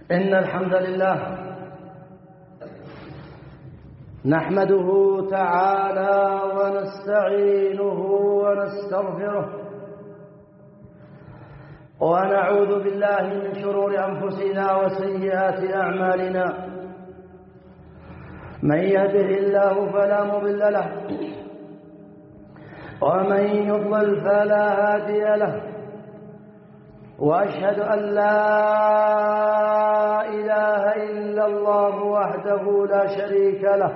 إن الحمد لله نحمده تعالى ونستعينه ونستغفره ونعوذ بالله من شرور أنفسنا وسيئات أعمالنا. من يهده الله فلا مضل له ومن يضلل فلا هادي له، وأشهد أن لا إله إلا الله وحده لا شريك له،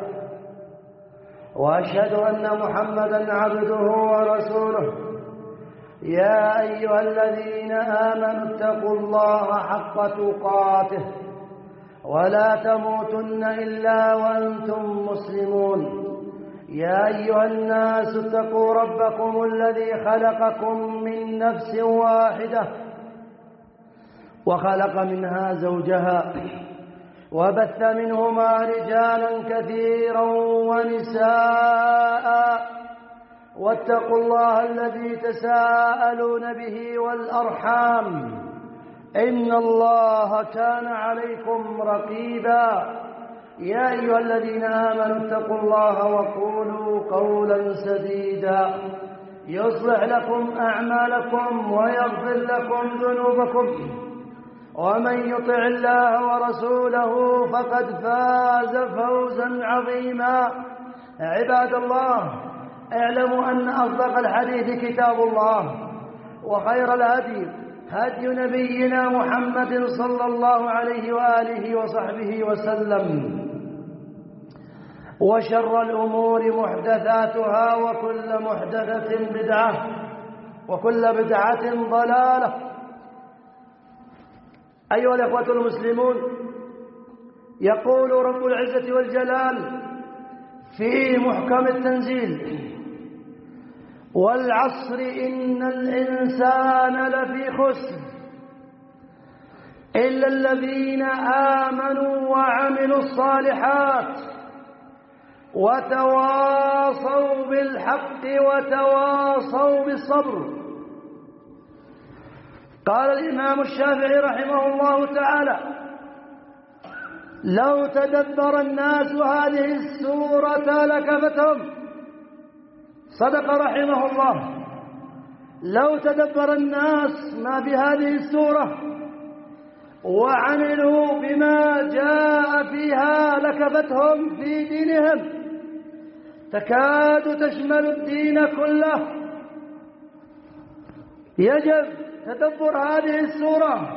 وأشهد أن محمدا عبده ورسوله. يا أيها الذين آمنوا اتقوا الله حق تقاته ولا تموتن إلا وأنتم مسلمون. يا أيها الناس اتقوا ربكم الذي خلقكم من نفس واحدة وخلق منها زوجها وبث منهما رجالا كثيرا ونساء، واتقوا الله الذي تساءلون به والأرحام إن الله كان عليكم رقيبا. يا أيها الذين آمنوا اتقوا الله وقولوا قولا سديدا يصلح لكم أعمالكم ويغفر لكم ذنوبكم، ومن يطع الله ورسوله فقد فاز فوزا عظيما. عباد الله، اعلموا أن أصدق الحديث كتاب الله، وخير الهدي هدي نبينا محمد صلى الله عليه وآله وصحبه وسلم، وشر الأمور محدثاتها وكل محدثة بدعة وكل بدعة ضلالة. أيها الأخوة المسلمون، يقول رب العزة والجلال في محكم التنزيل: والعصر إن الإنسان لفي خسر إلا الذين آمنوا وعملوا الصالحات وتواصوا بالحق وتواصوا بالصبر. قال الإمام الشافعي رحمه الله تعالى: لو تدبر الناس هذه السورة لكفتهم. صدق رحمه الله. لو تدبر الناس ما بهذه السورة وعملوا بما جاء فيها لكفتهم في دينهم، تكاد تشمل الدين كله. يجب تدبر هذه السورة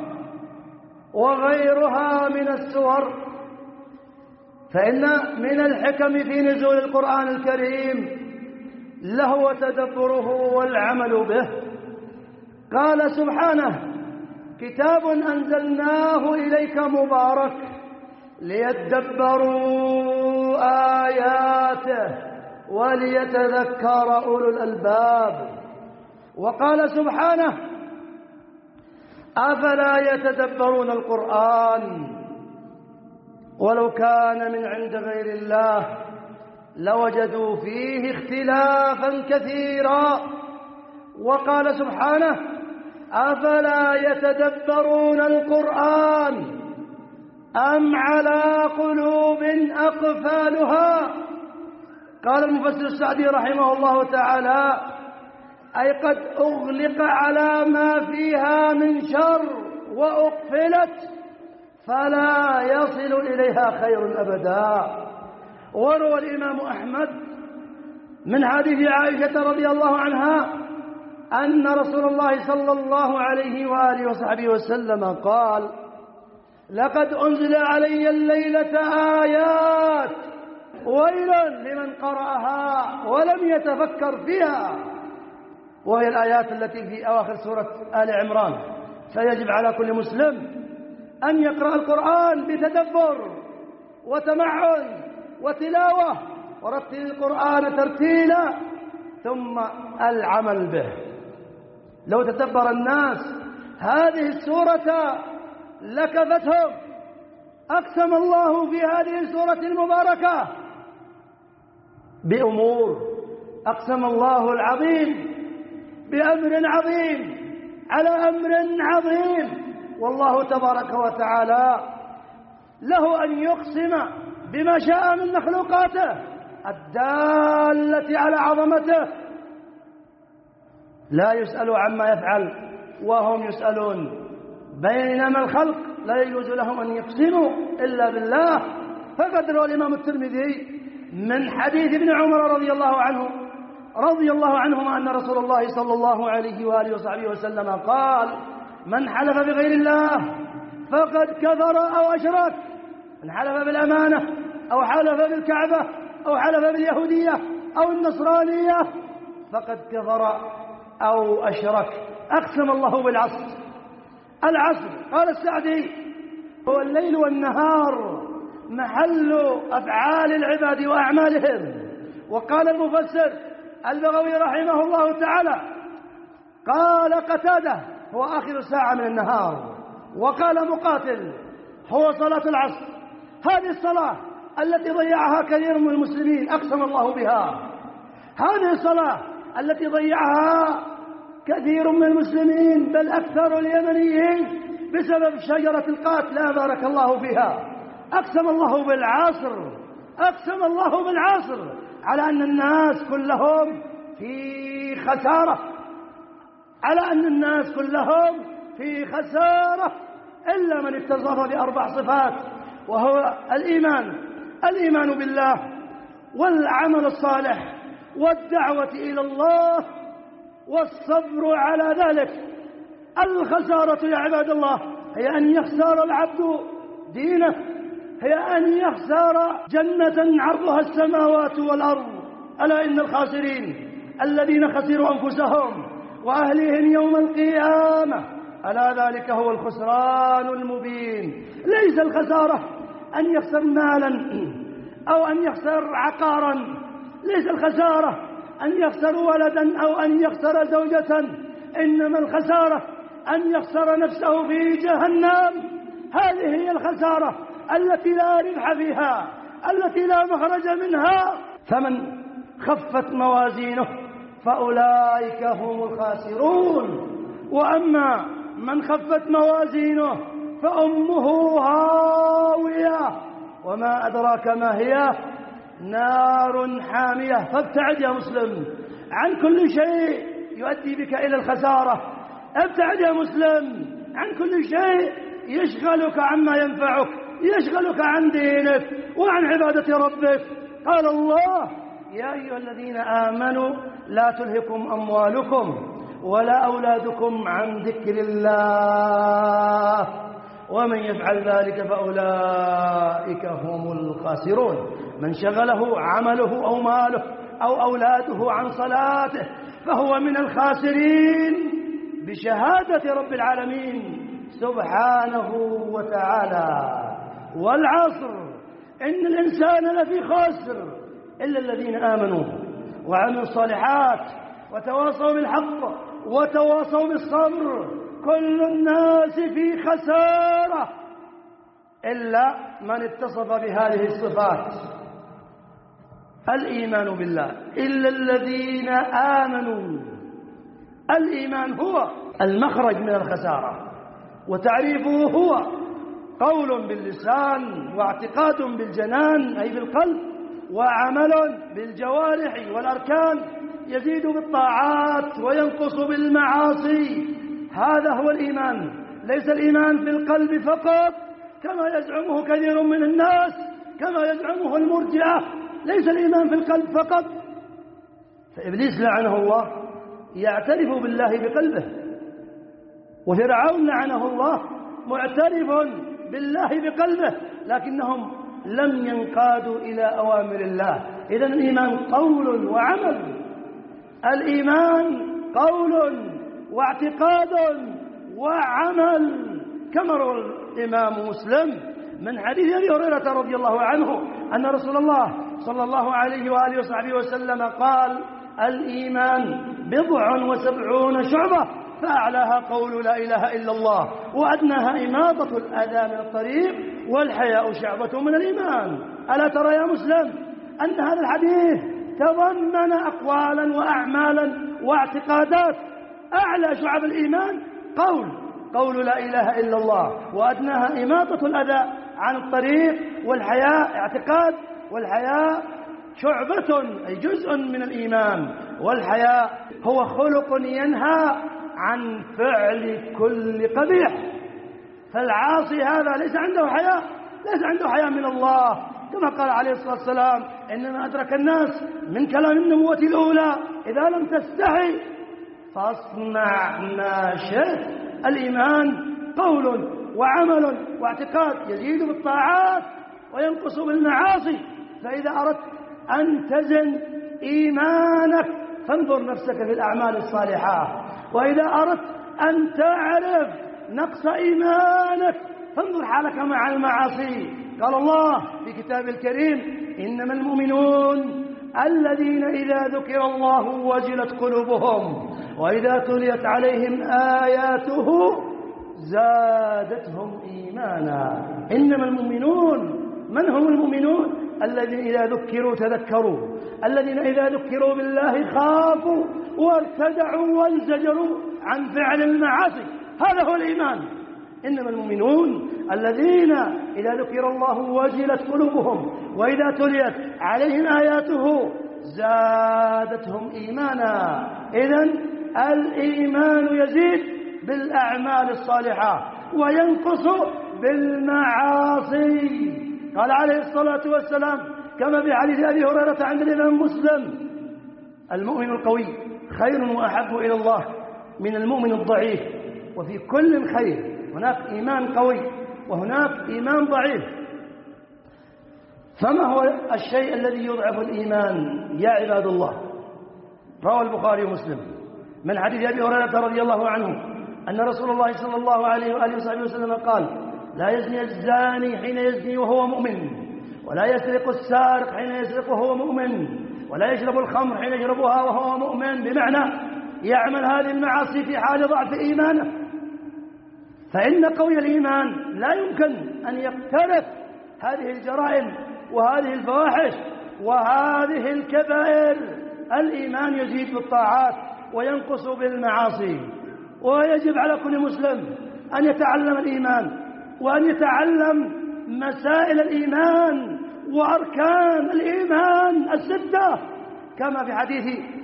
وغيرها من السور، فإن من الحكم في نزول القرآن الكريم لهو تدبره والعمل به. قال سبحانه: كتاب أنزلناه إليك مبارك ليدبروا آياته وليتذكر أولو الألباب. وقال سبحانه: أفلا يتدبرون القرآن ولو كان من عند غير الله لوجدوا فيه اختلافا كثيرا. وقال سبحانه: أفلا يتدبرون القرآن أم على قلوب أقفالها. قال المفسر السعدي رحمه الله تعالى: أي قد أغلق على ما فيها من شر وأقفلت فلا يصل إليها خير أبدا. وروى الإمام أحمد من حديث عائشة رضي الله عنها أن رسول الله صلى الله عليه وآله وصحبه وسلم قال: لقد أنزل علي الليلة آيات ويل لمن قرأها ولم يتفكر فيها. وهي الآيات التي في أواخر سورة آل عمران. فيجب على كل مسلم أن يقرأ القرآن بتدبر وتمعن وتلاوة، ورتل القرآن ترتيلا، ثم العمل به. لو تدبر الناس هذه السورة لكفتهم. أقسم الله في هذه السورة المباركة بأمور، أقسم الله العظيم بأمر عظيم على أمر عظيم. والله تبارك وتعالى له أن يقسم بما شاء من مخلوقاته الدالة على عظمته، لا يسأل عما يفعل وهم يسألون، بينما الخلق لا يجوز لهم أن يقسموا إلا بالله. فقد روى الإمام الترمذي من حديث ابن عمر رضي الله عنهما أن رسول الله صلى الله عليه وآله وصحبه وسلم قال: من حلف بغير الله فقد كفر أو أشرك. من حلف بالأمانة أو حلف بالكعبة أو حلف باليهودية أو النصرانية فقد كفر أو أشرك. أقسم الله بالعصر. العصر قال السعدي هو الليل والنهار محل أفعال العباد وأعمالهم. وقال المفسر البغوي رحمه الله تعالى قال قتادة هو آخر ساعة من النهار. وقال مقاتل هو صلاة العصر. هذه الصلاة التي ضيعها كثير من المسلمين أقسم الله بها. هذه الصلاة التي ضيعها كثير من المسلمين بل أكثر اليمنيين بسبب شجرة القات لا بارك الله فيها. أقسم الله بالعصر، أقسم الله بالعصر على أن الناس كلهم في خسارة، على أن الناس كلهم في خسارة إلا من اتصف بأربع صفات، وهو الإيمان بالله والعمل الصالح والدعوة إلى الله والصبر على ذلك. الخسارة يا عباد الله هي أن يخسر العبد دينه، هي أن يخسر جنة عرضها السماوات والأرض. ألا إن الخاسرين الذين خسروا أنفسهم وأهليهم يوم القيامة، ألا ذلك هو الخسران المبين. ليس الخسارة أن يخسر مالا أو أن يخسر عقارا، ليس الخسارة أن يخسر ولدا أو أن يخسر زوجة، إنما الخسارة أن يخسر نفسه في جهنم. هذه هي الخسارة التي لا ربح فيها، التي لا مخرج منها. فمن خفت موازينه فأولئك هم الخاسرون. وأما من خفت موازينه فأمه هاوية وما أدراك ما هي، نار حامية. فابتعد يا مسلم عن كل شيء يؤدي بك إلى الخسارة. ابتعد يا مسلم عن كل شيء يشغلك عما ينفعك، يشغلك عن دينك وعن عبادة ربك. قال الله: يا أيها الذين آمنوا لا تلهكم أموالكم ولا أولادكم عن ذكر الله ومن يفعل ذلك فأولئك هم الخاسرون. من شغله عمله أو ماله أو أولاده عن صلاته فهو من الخاسرين بشهادة رب العالمين سبحانه وتعالى. والعصر إن الإنسان لفي خسر إلا الذين آمنوا وعملوا الصالحات وتواصوا بالحق وتواصوا بالصبر. كل الناس في خسارة إلا من اتصف بهذه الصفات: الإيمان بالله، إلا الذين آمنوا. الإيمان هو المخرج من الخسارة، وتعريفه هو قول باللسان واعتقاد بالجنان أي بالقلب وعمل بالجوارح والأركان، يزيد بالطاعات وينقص بالمعاصي. هذا هو الإيمان. ليس الإيمان بالقلب فقط كما يزعمه كثير من الناس، كما يزعمه المرجئة. ليس الإيمان في القلب فقط. فإبليس لعنه الله يعترف بالله بقلبه، وفرعون لعنه الله معترف بالله بقلبه، لكنهم لم ينقادوا إلى أوامر الله. إذن الإيمان قول وعمل. الإيمان قول واعتقاد وعمل، كما روى الإمام مسلم من حديث أبي هريرة رضي الله عنه أن رسول الله صلى الله عليه وآله وصحبه وسلم قال: الإيمان 79 شعبة، فأعلاها قول لا إله إلا الله، وأدناها إماطة الأذى من الطريق، والحياء شعبة من الإيمان. ألا ترى يا مسلم أن هذا الحديث تضمن أقوالا وأعمالا واعتقادات؟ أعلى شعب الإيمان قول لا إله إلا الله، وأدناها إماطة الأذى عن الطريق، والحياء اعتقاد، والحياء شعبة أي جزء من الإيمان، والحياء هو خلق ينهى عن فعل كل قبيح. فالعاصي هذا ليس عنده حياء، ليس عنده حياء من الله، كما قال عليه الصلاة والسلام: إنما أدرك الناس من كلام النبوة الأولى: إذا لم تستحي فاصنع ما شئت. الإيمان قول وعمل واعتقاد، يزيد بالطاعات وينقص بالمعاصي. فإذا أردت أن تزن إيمانك فانظر نفسك في الأعمال الصالحة، وإذا أردت أن تعرف نقص إيمانك فانظر حالك مع المعاصي. قال الله في كتابه الكريم: إنما المؤمنون الذين إذا ذكر الله وجلت قلوبهم وإذا تليت عليهم آياته زادتهم إيمانا. إنما المؤمنون، من هم المؤمنون؟ الذين إذا ذكروا تذكروا، الذين إذا ذكروا بالله خافوا وارتدعوا وانزجروا عن فعل المعاصي. هذا هو الإيمان. إنما المؤمنون الذين إذا ذكر الله وجلت قلوبهم وإذا تليت عليهم آياته زادتهم إيمانا. إذن الإيمان يزيد بالأعمال الصالحة وينقص بالمعاصي. قال عليه الصلاة والسلام كما في حديث أبي هريرة عند الإمام مسلم: المؤمن القوي خير وأحب إلى الله من المؤمن الضعيف، وفي كل خير. هناك إيمان قوي وهناك إيمان ضعيف. فما هو الشيء الذي يضعف الإيمان يا عباد الله؟ روى البخاري ومسلم من حديث أبي هريرة رضي الله عنه أن رسول الله صلى الله عليه وآله وصحبه وسلم قال: لا يزني الزاني حين يزني وهو مؤمن، ولا يسرق السارق حين يسرق وهو مؤمن، ولا يشرب الخمر حين يشربها وهو مؤمن. بمعنى يعمل هذه المعاصي في حال ضعف إيمانه. فإن قوي الإيمان لا يمكن أن يقترف هذه الجرائم وهذه الفواحش وهذه الكبائر. الإيمان يزيد بالطاعات وينقص بالمعاصي. ويجب على كل مسلم أن يتعلم الإيمان وأن يتعلم مسائل الإيمان وأركان الإيمان الستة، كما في حديث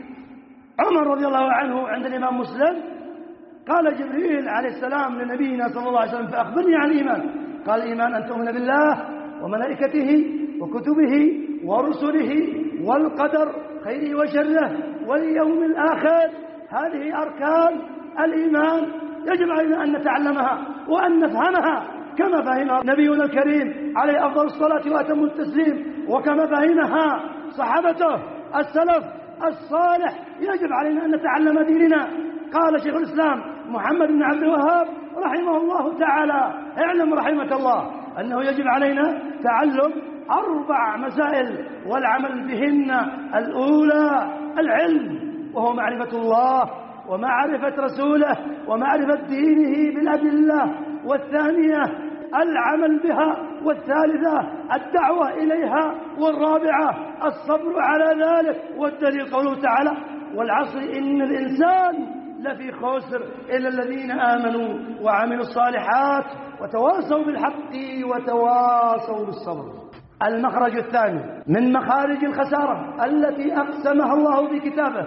عمر رضي الله عنه عند الإمام مسلم: قال جبريل عليه السلام لنبينا صلى الله عليه وسلم: فأخبرني عن الإيمان. قال: الإيمان أن تؤمن بالله وملائكته وكتبه ورسله والقدر خيره وشره واليوم الآخر. هذه أركان الإيمان يجب علينا أن نتعلمها وأن نفهمها كما فهمها نبينا الكريم عليه أفضل الصلاة وأتم التسليم، وكما فهمها صحابته السلف الصالح. يجب علينا أن نتعلم ديننا. قال شيخ الإسلام محمد بن عبد الوهاب رحمه الله تعالى: اعلم رحمك الله أنه يجب علينا تعلم 4 مسائل والعمل بهن. الأولى العلم، وهو معرفة الله ومعرفة رسوله ومعرفة دينه بالأدلة. والثانية العمل بها. والثالثة الدعوة إليها. والرابعة الصبر على ذلك. والدليل قوله تعالى: والعصر إن الإنسان لفي خسر إلا الذين آمنوا وعملوا الصالحات وتواصوا بالحق وتواصوا بالصبر. المخرج الثاني من مخارج الخسارة التي أقسمها الله في كتابه: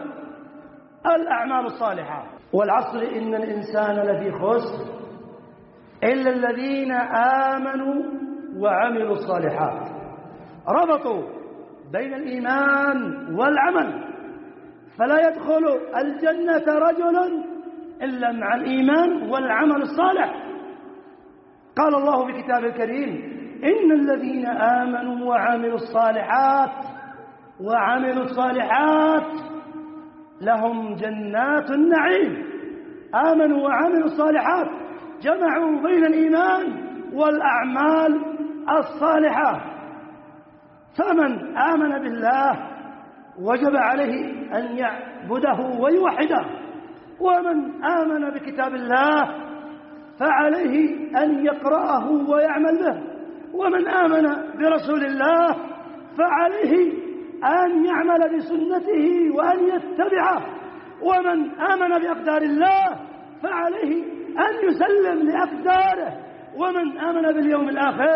الأعمال الصالحة. والعصر إن الإنسان لفي خسر إلا الذين آمنوا وعملوا الصالحات. ربطوا بين الإيمان والعمل، فلا يدخل الجنة رجل إلا مع الإيمان والعمل الصالح. قال الله في كتابه الكريم: إن الذين آمنوا وعملوا الصالحات لهم جنات النعيم. آمنوا وعملوا الصالحات، جمعوا بين الإيمان والأعمال الصالحة. فمن آمن بالله وجب عليه أن يعبده ويوحده، ومن آمن بكتاب الله فعليه أن يقرأه ويعمل به، ومن آمن برسول الله فعليه أن يعمل بسنته وأن يتبعه، ومن آمن بأقدار الله فعليه أن يسلم لأقداره، ومن آمن باليوم الآخر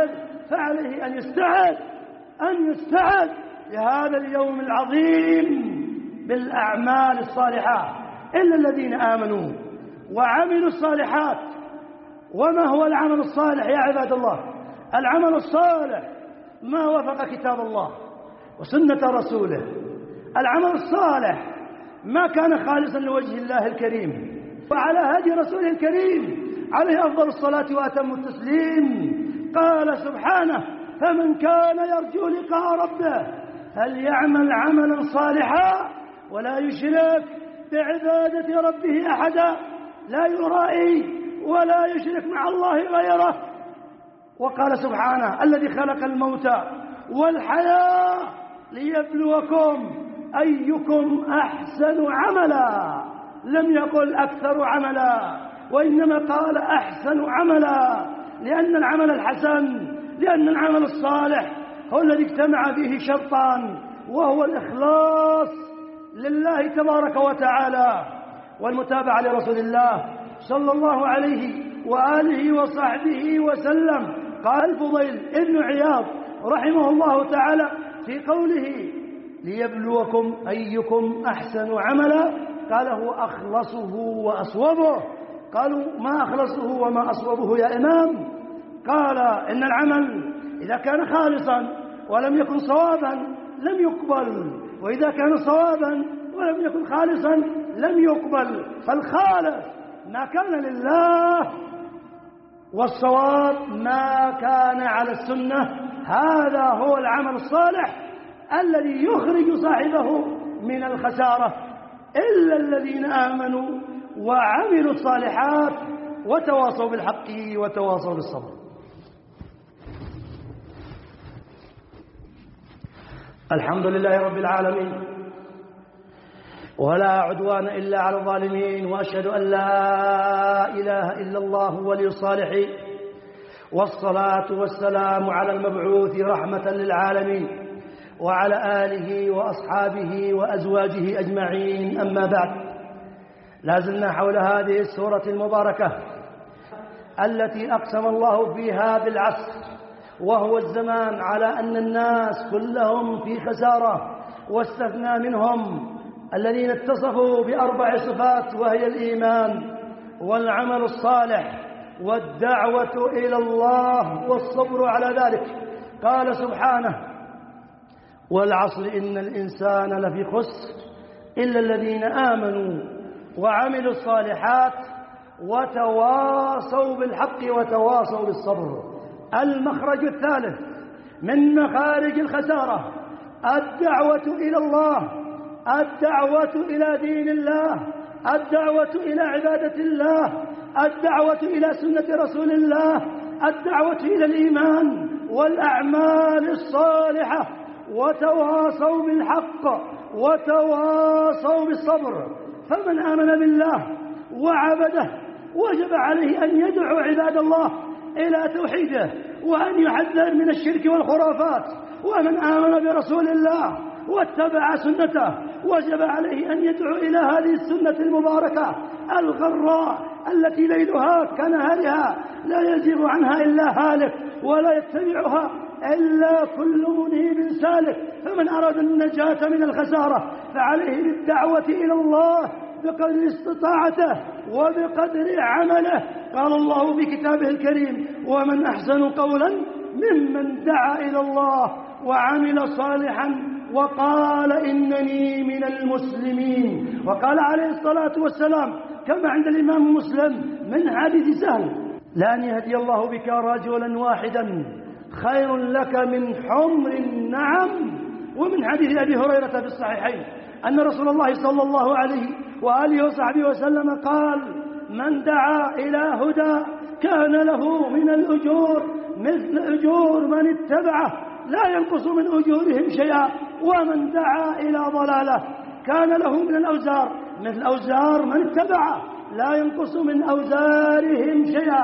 فعليه أن يستعد لهذا اليوم العظيم بالأعمال الصالحة. إلا الذين آمنوا وعملوا الصالحات. وما هو العمل الصالح يا عباد الله؟ العمل الصالح ما وافق كتاب الله وسنة رسوله. العمل الصالح ما كان خالصا لوجه الله الكريم وعلى هدي رسوله الكريم عليه أفضل الصلاة وأتم التسليم. قال سبحانه: فمن كان يرجو لقاء ربه فليعمل عملا صالحا ولا يشرك بعبادة ربه أحدا. لا يرائي ولا يشرك مع الله غيره. وقال سبحانه: الذي خلق الموت والحياة ليبلوكم أيكم أحسن عملا. لم يقل أكثر عملا، وإنما قال أحسن عملا، لأن العمل الحسن، لأن العمل الصالح هو الذي اجتمع فيه شرطان، وهو الإخلاص لله تبارك وتعالى والمتابعة لرسول الله صلى الله عليه وآله وصحبه وسلم. قال الفضيل ابن عياض رحمه الله تعالى في قوله: ليبلوكم أيكم أحسن عملا، قال: هو أخلصه وأصوبه. قالوا: ما أخلصه وما أصوبه يا إمام؟ قال: إن العمل إذا كان خالصا ولم يكن صوابا لم يقبل، وإذا كان صوابا ولم يكن خالصا لم يقبل. فالخالص ما كان لله، والصواب ما كان على السنة. هذا هو العمل الصالح الذي يخرج صاحبه من الخسارة. إلا الذين آمنوا وعملوا الصالحات وتواصوا بالحق وتواصوا بالصبر. الحمد لله رب العالمين، ولا عدوان إلا على الظالمين، وأشهد أن لا إله إلا الله ولي الصالحين، والصلاة والسلام على المبعوث رحمة للعالمين وعلى آله وأصحابه وأزواجه أجمعين. أما بعد، لازلنا حول هذه السورة المباركة التي أقسم الله فيها بالعصر، وهو الزمان، على أن الناس كلهم في خسارة، واستثنى منهم الذين اتصفوا بأربع صفات، وهي الإيمان والعمل الصالح والدعوة إلى الله والصبر على ذلك. قال سبحانه: والعصر إن الإنسان لفي خسر إلا الذين آمنوا وعملوا الصالحات وتواصوا بالحق وتواصوا بالصبر. المخرج الثالث من مخارج الخسارة الدعوة إلى الله، الدعوة إلى دين الله، الدعوة إلى عبادة الله، الدعوة إلى سنة رسول الله، الدعوة إلى الإيمان والأعمال الصالحة، وتواصوا بالحق وتواصوا بالصبر. فمن آمن بالله وعبده وجب عليه أن يدعو عباد الله إلى توحيده، وأن يحذر من الشرك والخرافات. ومن آمن برسول الله واتبع سنته وجب عليه أن يدعو إلى هذه السنة المباركة الغراء التي ليلها كنهارها لا يزيغ عنها إلا هالك ولا يتبعها إلا كل منيب سالك. فمن أراد النجاة من الخسارة فعليه بالدعوة إلى الله بقدر استطاعته وبقدر عمله. قال الله في كتابه الكريم: ومن أحسن قولا ممن دعا إلى الله وعمل صالحا وقال إنني من المسلمين. وقال عليه الصلاة والسلام كما عند الإمام مسلم من حديث سهل: لأن يهدي الله بك رجلا واحدا خير لك من حمر النعم. ومن حديث أبي هريرة في الصحيحين أن رسول الله صلى الله عليه وآله وصحبه وسلم قال: من دعا إلى هدى كان له من الأجور مثل أجور من اتبعه لا ينقص من أجورهم شيئا، ومن دعا إلى ضلالة كان له من الأوزار مثل أوزار من اتبعه لا ينقص من أوزارهم شيئا.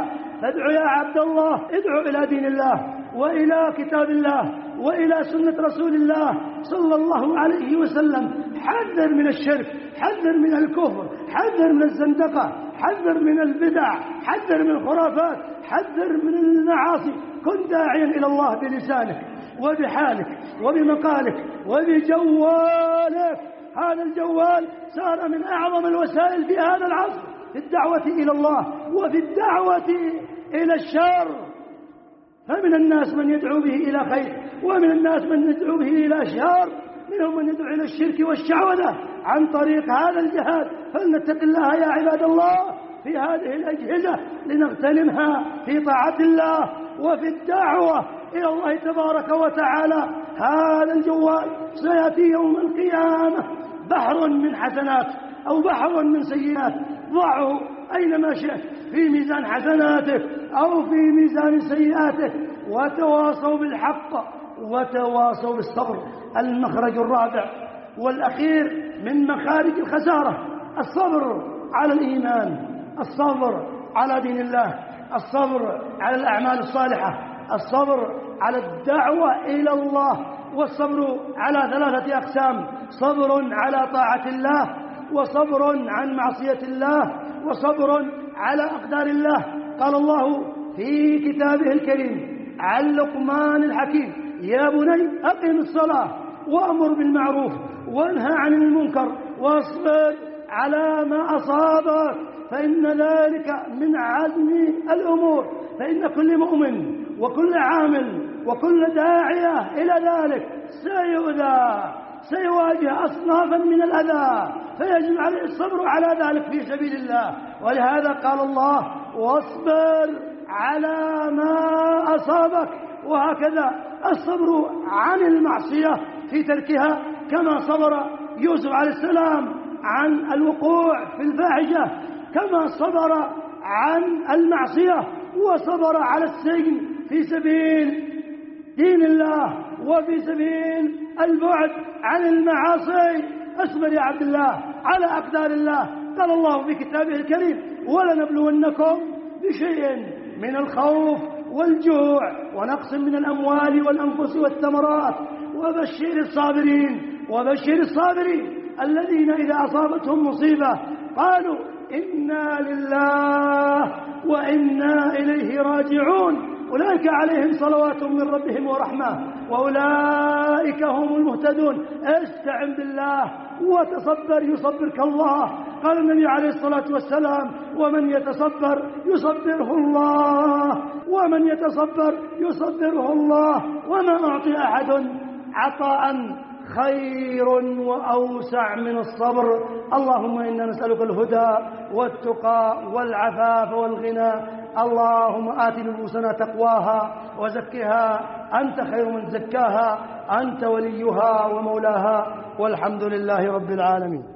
ادعو يا عبد الله، ادعو إلى دين الله وإلى كتاب الله وإلى سنة رسول الله صلى الله عليه وسلم. حذر من الشرك، حذر من الكفر، حذر من الزندقة، حذر من البدع، حذر من الخرافات، حذر من المعاصي. كن داعيا إلى الله بلسانك وبحالك وبمقالك وبجوالك. هذا الجوال صار من أعظم الوسائل في هذا العصر في الدعوة إلى الله وفي الدعوة إلى الشر. فمن الناس من يدعو به إلى خير، ومن الناس من يدعو به إلى شر، منهم من يدعو إلى الشرك والشعوذة عن طريق هذا الجهاد. فلنتق الله يا عباد الله في هذه الأجهزة لنغتنمها في طاعة الله وفي الدعوة إلى الله تبارك وتعالى. هذا الجوال سيأتي يوم القيامة بحر من حسنات أو بحر من سيئات. ضعه أينما شئت في ميزان حسناتك أو في ميزان سيئاتك، وتواصوا بالحق وتواصوا بالصبر. المخرج الرابع والأخير من مخارج الخسارة الصبر على الإيمان، الصبر على دين الله، الصبر على الأعمال الصالحة، الصبر على الدعوة إلى الله. والصبر على ثلاثة أقسام: صبر على طاعة الله، وصبر عن معصية الله، وصبر على أقدار الله. قال الله في كتابه الكريم عن لقمان الحكيم: يا بني أقم الصلاة وأمر بالمعروف وانهى عن المنكر واصبر على ما أصابك فإن ذلك من عزم الأمور. فإن كل مؤمن وكل عامل وكل داعية إلى ذلك سيؤذى، سيواجه أصنافا من الأذى، فيجب عليه الصبر على ذلك في سبيل الله. ولهذا قال الله: واصبر على ما أصابك. وهكذا الصبر عن المعصية في تركها، كما صبر يوسف عليه السلام عن الوقوع في الفاحشة، كما صبر عن المعصية وصبر على السجن في سبيل دين الله وفي سبيل البعد عن المعاصي. اصبر يا عبد الله على أقدار الله. قال الله في كتابه الكريم: ولنبلونكم بشيء من الخوف والجوع ونقص من الأموال والأنفس والثمرات وبشر الصابرين. وبشر الصابرين الذين إذا أصابتهم مصيبة قالوا إنا لله وإنا إليه راجعون أولئك عليهم صلوات من ربهم ورحمة وأولئك هم المهتدون. استعن بالله وتصبر يصبرك الله. قال النبي عليه الصلاة والسلام: ومن يتصبر يصبره الله، ومن يتصبر يصبره الله. وما أعطي أحد عطاء خير وأوسع من الصبر. اللهم إنا نسألك الهدى والتقى والعفاف والغنى. اللهم آت نفوسنا تقواها وزكها أنت خير من زكاها، أنت وليها ومولاها، والحمد لله رب العالمين.